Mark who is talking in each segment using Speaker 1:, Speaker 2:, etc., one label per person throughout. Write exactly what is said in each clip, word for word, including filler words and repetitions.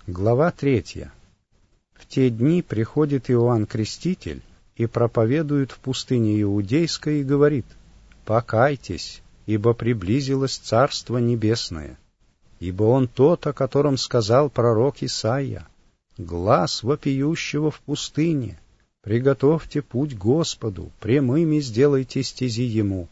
Speaker 1: Глава третья. В те дни приходит Иоанн Креститель и проповедует в пустыне Иудейской и говорит: «Покайтесь, ибо приблизилось Царство Небесное, ибо он тот, о котором сказал пророк Исаия: глас вопиющего в пустыне, приготовьте путь Господу, прямыми сделайте стези Ему».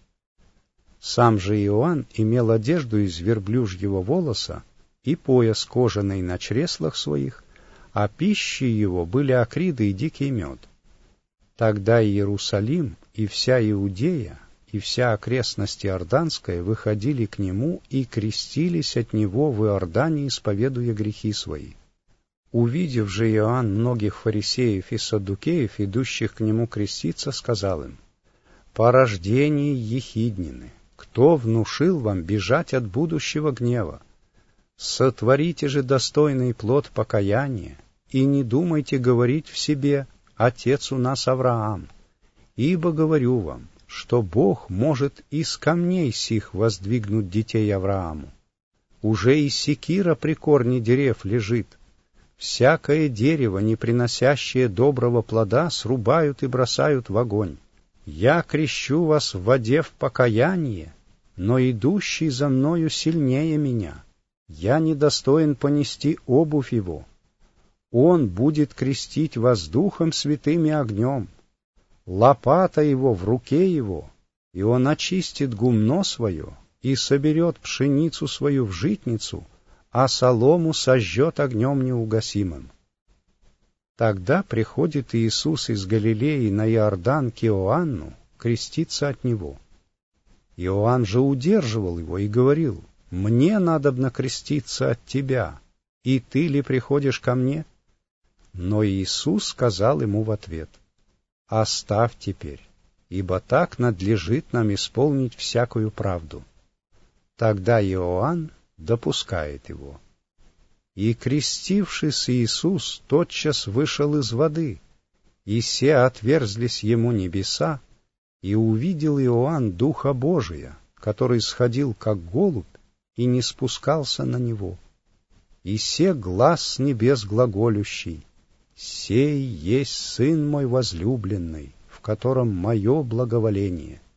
Speaker 1: Сам же Иоанн имел одежду из верблюжьего волоса и пояс кожаный на чреслах своих, а пищей его были акриды и дикий мед. Тогда Иерусалим и вся Иудея и вся окрестность Иорданская выходили к нему и крестились от него в Иордане, исповедуя грехи свои. Увидев же Иоанн многих фарисеев и саддукеев, идущих к нему креститься, сказал им: «Порождение ехиднины, кто внушил вам бежать от будущего гнева? Сотворите же достойный плод покаяния, и не думайте говорить в себе: Отец у нас Авраам. Ибо говорю вам, что Бог может из камней сих воздвигнуть детей Аврааму. Уже и секира при корне дерев лежит. Всякое дерево, не приносящее доброго плода, срубают и бросают в огонь. Я крещу вас в воде в покаяние, но идущий за мною сильнее меня. Я недостоин понести обувь его. Он будет крестить вас Духом Святым и огнем. Лопата его в руке его, и он очистит гумно свое и соберет пшеницу свою в житницу, а солому сожжет огнем неугасимым». Тогда приходит Иисус из Галилеи на Иордан к Иоанну креститься от него. Иоанн же удерживал его и говорил: «Мне надобно креститься от тебя, и ты ли приходишь ко мне?» Но Иисус сказал ему в ответ: «Оставь теперь, ибо так надлежит нам исполнить всякую правду». Тогда Иоанн допускает его. И, крестившись, Иисус тотчас вышел из воды, и се отверзлись ему небеса, и увидел Иоанн Духа Божия, который сходил как голубь и не спускался на него. И се глас с небес глаголющий: «Сей есть Сын мой возлюбленный, в котором мое благоволение».